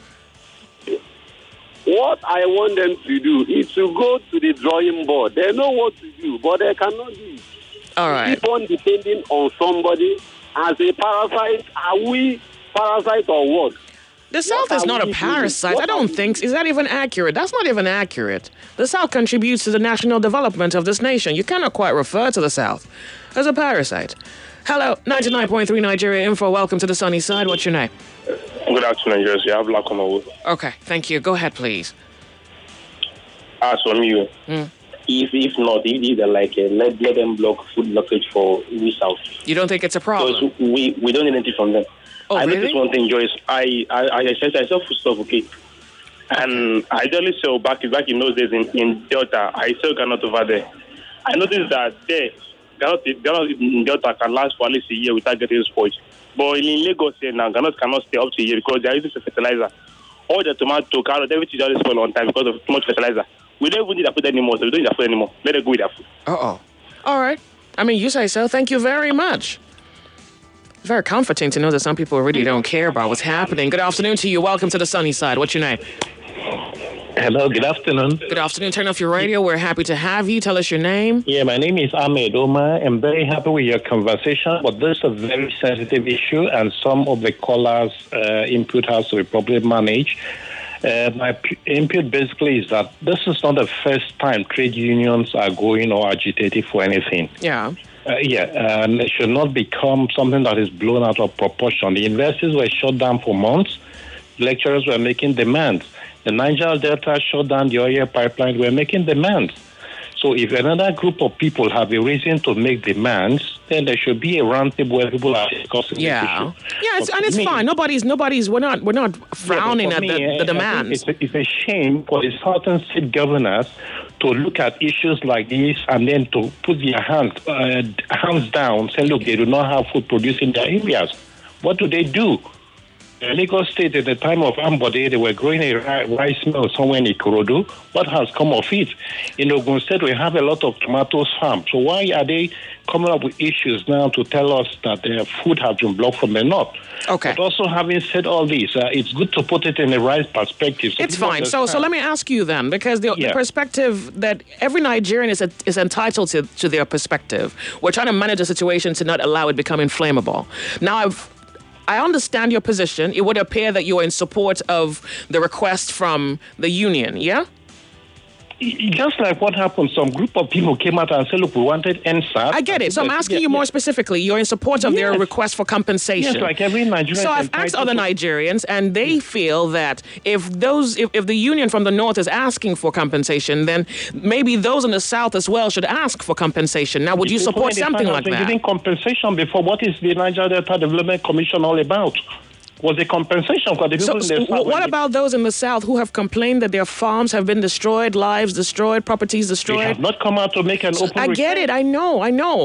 Speaker 11: What I want them to do is to go to the drawing board. They know what to do, but they cannot do it.
Speaker 1: All right.
Speaker 11: Keep on depending on somebody as a parasite. Are we parasite or what?
Speaker 1: The South is not a parasite. I don't think. Is that even accurate? That's not even accurate. The South contributes to the national development of this nation. You cannot quite refer to the South as a parasite. Hello, 99.3 Nigeria Info. Welcome to the sunny side. What's your name?
Speaker 14: Good afternoon, Jersey. I have Black on my way.
Speaker 1: Okay, thank you. Go ahead, please.
Speaker 14: As for me, if not, if they're like, let them block food blockage for we South.
Speaker 1: You don't think it's a problem?
Speaker 14: Because we don't need anything from them.
Speaker 1: Oh,
Speaker 14: I
Speaker 1: really?
Speaker 14: noticed one thing, Joyce. I sell food stuff, okay? And I usually sell back in those days in Delta. I sell granite over there. I noticed that granite in Delta can last for at least a year without getting spoiled. But in Lagos, now granite cannot stay up to a year because they are using fertilizer. All the tomato, carrot, everything is always spoiled on time because of too much fertilizer. We don't even need that food anymore, so we don't need that food anymore. Let it go with that food.
Speaker 1: Uh-oh. All right. I mean, you say so. Thank you very much. It's very comforting to know that some people really don't care about what's happening. Good afternoon to you. Welcome to the sunny side. What's your name?
Speaker 15: Hello, good afternoon.
Speaker 1: Good afternoon. Turn off your radio. We're happy to have you. Tell us your name.
Speaker 15: Yeah, my name is Ahmed Omar. I'm very happy with your conversation, but this is a very sensitive issue, and some of the callers' input has to be properly managed. My input basically is that this is not the first time trade unions are going or agitating for anything.
Speaker 1: Yeah.
Speaker 15: It should not become something that is blown out of proportion. The universities were shut down for months. Lecturers were making demands. The Niger Delta shut down the oil pipeline. Were making demands. So if another group of people have a reason to make demands, then there should be a roundtable where people are discussing this issue.
Speaker 1: Yeah, it's fine. We're not frowning at the demands.
Speaker 15: It's a shame for the southern state governors to look at issues like this and then to put their hands down, say, look, they do not have food produced in their areas. What do they do? Lagos State, at the time of Ambode, they were growing a rice mill somewhere in Ikorodu. What has come of it? In Ogun State, we have a lot of tomatoes farms. So why are they coming up with issues now to tell us that their food has been blocked from the north?
Speaker 1: Okay.
Speaker 15: But also, having said all this, it's good to put it in the right perspective.
Speaker 1: It's fine. So let me ask you then, because the perspective that every Nigerian is entitled to their perspective. We're trying to manage the situation to not allow it become inflammable. Now, I understand your position. It would appear that you're in support of the request from the union, yeah?
Speaker 15: Just like what happened, some group of people came out and said, look, we wanted NSAS.
Speaker 1: I get it. So I'm asking you more specifically. You're in support of their request for compensation.
Speaker 15: Yes, like every Nigerian.
Speaker 1: So I've asked other Nigerians, and they feel that if the union from the north is asking for compensation, then maybe those in the south as well should ask for compensation. Now, would you support something like that?
Speaker 15: Giving compensation before, what is the Niger Delta Development Commission all about? Was a compensation for the people in the south.
Speaker 1: What about those in the south who have complained that their farms have been destroyed, lives destroyed, properties destroyed?
Speaker 15: They have not come out to make an open
Speaker 1: I get it. I know.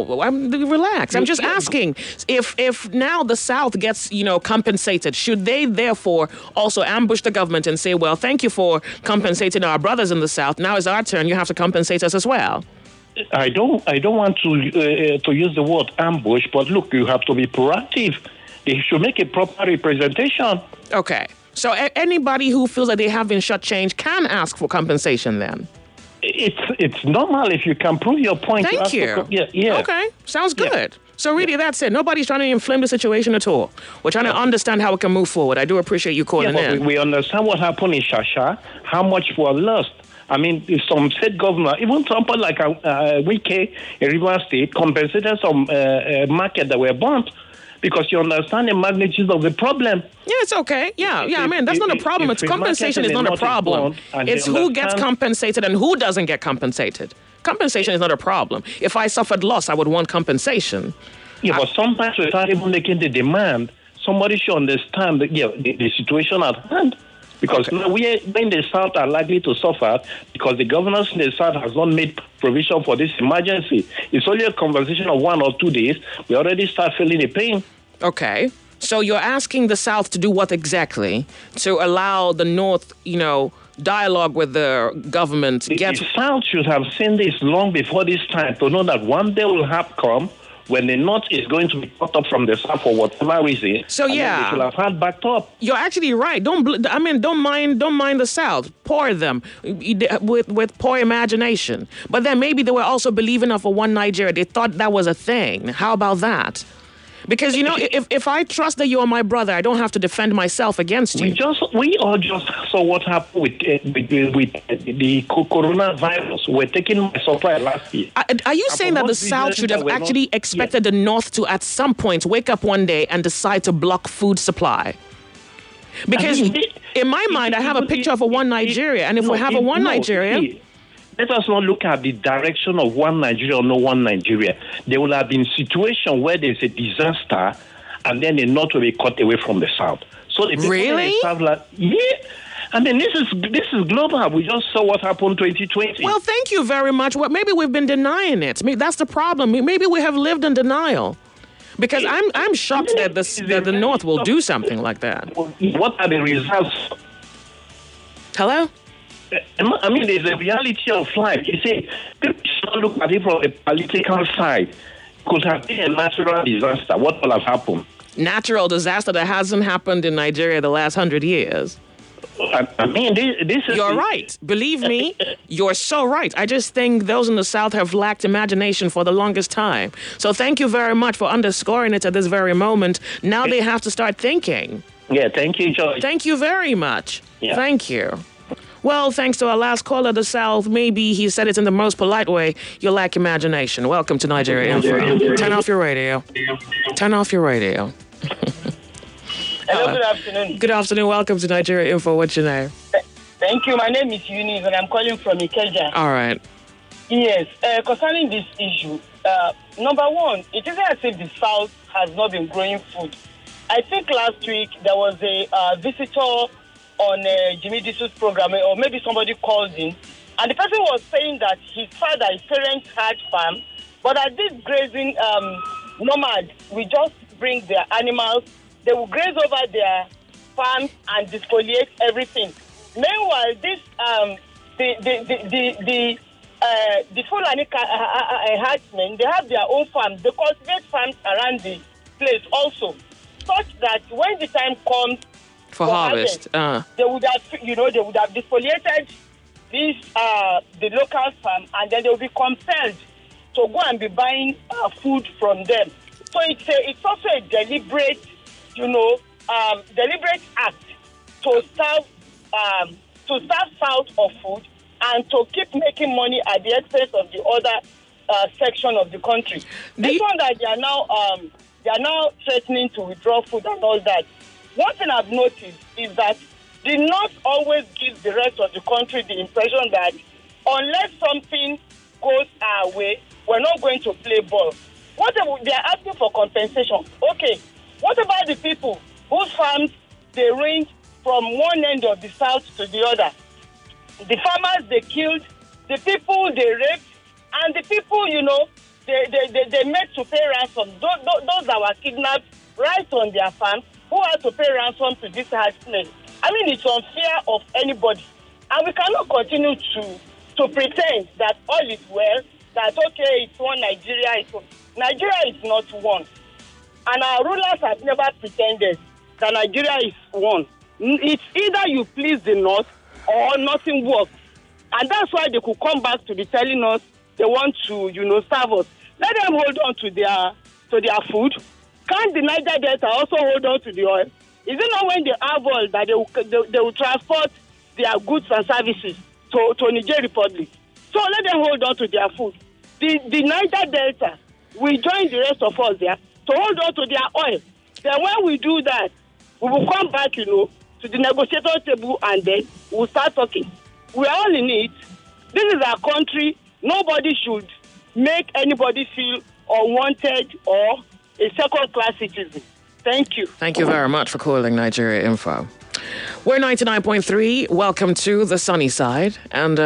Speaker 1: Relax. I'm just asking if now the south gets compensated, should they therefore also ambush the government and say, well, thank you for compensating our brothers in the south. Now it's our turn. You have to compensate us as well.
Speaker 15: I don't want to use the word ambush, but look, you have to be proactive. They should make a proper representation.
Speaker 1: Okay. So anybody who feels that they have been shortchanged can ask for compensation then?
Speaker 15: It's normal if you can prove your point.
Speaker 1: Thank you.
Speaker 15: Yeah.
Speaker 1: Okay. Sounds good. Yeah. So really, that's it. Nobody's trying to inflame the situation at all. We're trying to understand how we can move forward. I do appreciate you calling in.
Speaker 15: We understand what happened in Shasha, how much was lost. I mean, if some state governor, even somebody like Wike in Rivers State, compensated some market that were burnt. Because you understand the magnitude of the problem.
Speaker 1: Yeah, it's okay. Yeah. I mean, that's not a problem. It's compensation is not a problem. It's who gets compensated and who doesn't get compensated. Compensation is not a problem. If I suffered loss, I would want compensation.
Speaker 15: Yeah, but sometimes without even making the demand, somebody should understand the situation at hand. Because now we in the South are likely to suffer because the governors in the South has not made provision for this emergency. It's only a conversation of 1 or 2 days. We already start feeling the pain.
Speaker 1: Okay. So you're asking the South to do what exactly? To allow the North, dialogue with the government.
Speaker 15: The South should have seen this long before this time to know that one day will have come when the North is going to be cut up from the South for whatever reason.
Speaker 1: So
Speaker 15: they should have had backed up.
Speaker 1: You're actually right. Don't mind the South. Pour them with poor imagination. But then maybe they were also believing of a one Nigeria. They thought that was a thing. How about that? Because if I trust that you are my brother, I don't have to defend myself against you.
Speaker 15: We all just saw what happened with the coronavirus. We're taking my supply last year.
Speaker 1: Are you saying that the South should have actually expected the North to, at some point, wake up one day and decide to block food supply? Because in my mind, I have a picture of a one Nigeria, and if we have a one Nigeria.
Speaker 15: Let us not look at the direction of one Nigeria or no one Nigeria. There will have been situations where there's a disaster and then the North will be cut away from the South. So the people in the South, I mean, this is global. We just saw what happened 2020.
Speaker 1: Well, thank you very much. Well, maybe we've been denying it. That's the problem. Maybe we have lived in denial. Because I'm shocked that the North will do something like that.
Speaker 15: What are the results?
Speaker 1: Hello?
Speaker 15: I mean, there's a reality of life. You see, people should look at it from a political side. Could have been a natural disaster. What will have happened?
Speaker 1: Natural disaster that hasn't happened in Nigeria the last 100 years.
Speaker 15: I mean, this is...
Speaker 1: You're right. Believe me, you're so right. I just think those in the South have lacked imagination for the longest time. So thank you very much for underscoring it at this very moment. Now they have to start thinking.
Speaker 15: Yeah, thank you, George.
Speaker 1: Thank you very much.
Speaker 15: Yeah.
Speaker 1: Thank you. Well, thanks to our last caller, the South, maybe he said it in the most polite way, you lack imagination. Welcome to Nigeria Info. Turn off your radio. Turn off your radio.
Speaker 16: Hello, good afternoon.
Speaker 1: Good afternoon. Welcome to Nigeria Info. What's your name?
Speaker 16: Thank you. My name is Eunice, and I'm calling from Ikeja.
Speaker 1: All right.
Speaker 16: Yes, concerning this issue, number one, it isn't as if the South has not been growing food. I think last week there was a visitor on Jimmy Disu's program, or maybe somebody called in, and the person was saying that his parents had farm, but at this grazing nomad, we just bring their animals, they will graze over their farms and defoliate everything. Meanwhile, this the Fulani herdsmen, they have their own farms. They cultivate farms around the place also, such that when the time comes
Speaker 1: for harvest,
Speaker 16: they would have defoliated this the local farm, and then they will be compelled to go and be buying food from them. So it's also a deliberate, deliberate act to starve South of food and to keep making money at the expense of the other section of the country. This one that they are now threatening to withdraw food and all that. One thing I've noticed is that the North always gives the rest of the country the impression that unless something goes our way, we're not going to play ball. They are asking for compensation. Okay, what about the people whose farms they range from one end of the South to the other? The farmers they killed, the people they raped, and the people, they made to pay ransom. Those that were kidnapped right on their farm, who had to pay ransom to this herdsmen. I mean, it's unfair of anybody. And we cannot continue to pretend that all is well, that, okay, it's one Nigeria. Nigeria is not one. And our rulers have never pretended that Nigeria is one. It's either you please the North or nothing works. And that's why they could come back to be telling us they want to, starve us. Let them hold on to their food. Can't the Niger Delta also hold on to the oil? Is it not when they have oil that they will transport their goods and services to Niger Republic? So let them hold on to their food. The Niger Delta will join the rest of us there to hold on to their oil. Then when we do that, we will come back, to the negotiator table, and then we'll start talking. We are all in it. This is our country. Nobody should make anybody feel unwanted or a second-class citizen. Thank you.
Speaker 1: Thank you very much for calling Nigeria Info. We're 99.3. Welcome to the sunny side. And,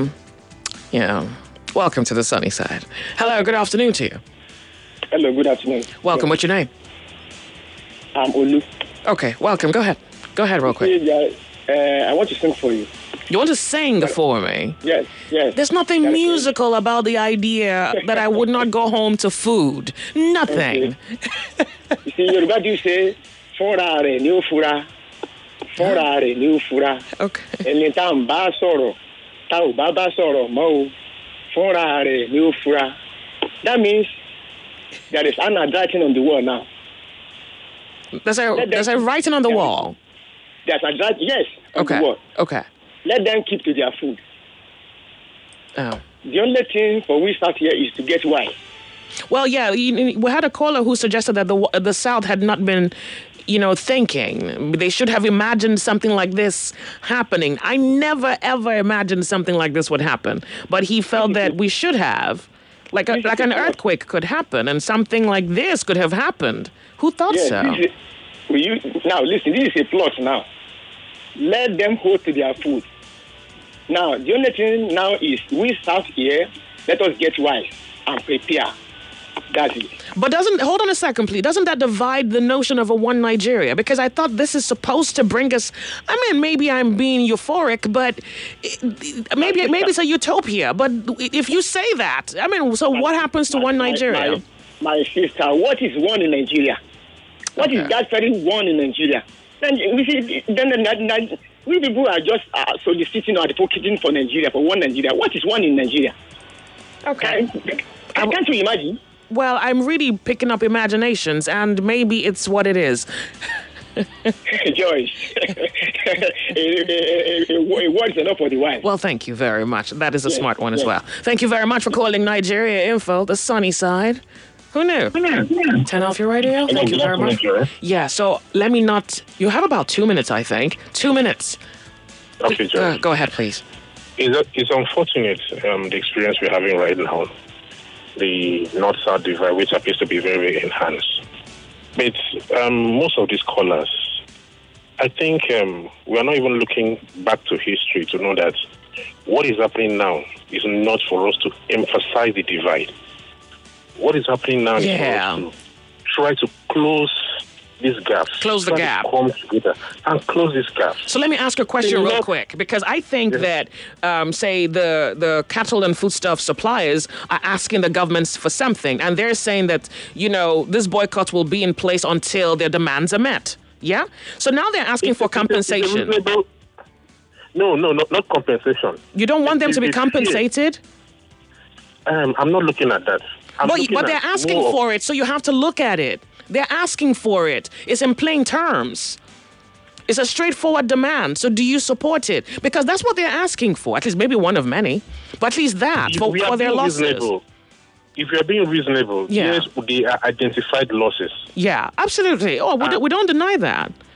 Speaker 1: welcome to the sunny side. Hello, good afternoon to you.
Speaker 17: Hello, good afternoon.
Speaker 1: Welcome. What's your name?
Speaker 17: I'm Olu.
Speaker 1: Okay, welcome. Go ahead. Go ahead real quick.
Speaker 17: I want to sing for you.
Speaker 1: You want to sing for me?
Speaker 17: Yes.
Speaker 1: There's nothing musical about the idea that I would not go home to food. Nothing.
Speaker 17: Okay. You see, Yoruba do say, "Forare ni ofura, forare ni ofura."
Speaker 1: Okay.
Speaker 17: Anytime ba sọ̀rọ̀, ta ò bá sọ̀rọ̀ mọ́ o, forare ni ofura. That means there is an writing on the wall now.
Speaker 1: There's a writing on the wall.
Speaker 17: There's a writing, yes. On the wall.
Speaker 1: Okay.
Speaker 17: Let them keep to their food.
Speaker 1: Oh.
Speaker 17: The only thing for we start here is to get wise.
Speaker 1: Well, yeah, we had a caller who suggested that the South had not been, thinking. They should have imagined something like this happening. I never, ever imagined something like this would happen. But he felt that we should have. Like an earthquake could happen, and something like this could have happened. Who thought so?
Speaker 17: Now, listen, this is a plot now. Let them hold to their food. Now, the only thing now is we start here, let us get wise and prepare. That's it.
Speaker 1: But hold on a second, please. Doesn't that divide the notion of a one Nigeria? Because I thought this is supposed to bring us, maybe I'm being euphoric, but maybe it's a utopia. But if you say that, so what happens to one Nigeria?
Speaker 17: My sister, what is one in Nigeria? What is that very one in Nigeria? Then we people are just soliciting or advocating for Nigeria, for one Nigeria. What is one in Nigeria?
Speaker 1: Okay.
Speaker 17: Can't you imagine?
Speaker 1: Well, I'm really picking up imaginations, and maybe it's what it is.
Speaker 17: Joyce, a word is enough for the wise.
Speaker 1: Well, thank you very much. That is a smart one as well. Thank you very much for calling Nigeria Info, the sunny side. Who knew? Turn off your radio. Thank you very much. Yeah, so let me not... You have about 2 minutes, I think. 2 minutes.
Speaker 18: Okay,
Speaker 1: Go ahead, please.
Speaker 18: It's unfortunate, the experience we're having right now, the North-South divide, which appears to be very, very enhanced. But most of these callers, I think we are not even looking back to history to know that what is happening now is not for us to emphasize the divide. What is happening now is for us to try to close these gaps.
Speaker 1: Close the gap.
Speaker 18: Come together and close this gap.
Speaker 1: So let me ask a question real quick, because I think that, say, the cattle and foodstuff suppliers are asking the governments for something, and they're saying that, this boycott will be in place until their demands are met. Yeah? So now they're asking for compensation.
Speaker 18: No, not compensation.
Speaker 1: You don't want them to be compensated?
Speaker 18: I'm not looking at that.
Speaker 1: But they're asking for it, so you have to look at it. They're asking for it. It's in plain terms. It's a straightforward demand. So do you support it? Because that's what they're asking for. At least maybe one of many. But at least that for their losses.
Speaker 18: Reasonable. If you're being reasonable, yes, they are identified losses.
Speaker 1: Yeah, absolutely. Oh, we don't deny that.